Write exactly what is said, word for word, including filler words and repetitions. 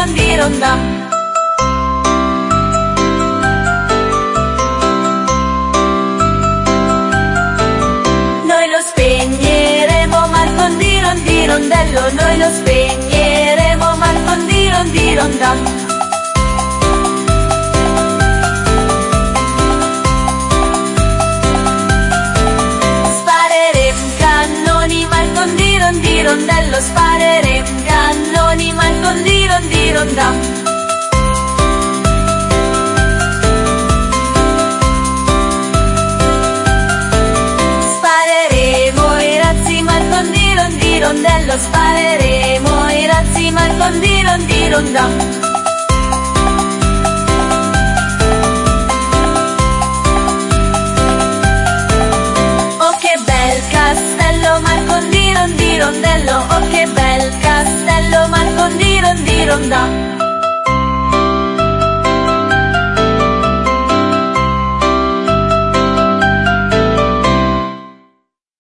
rondirondam. Noi lo spegneremo ma il rondirondirondello, noi lo spegneremo ma il rondirondirondam. Rondello, spareremo cannoni ma il rondirondirondam. Spareremo i razzi ma il rondirondirondello, spareremo i razzi ma il rondirondirondam.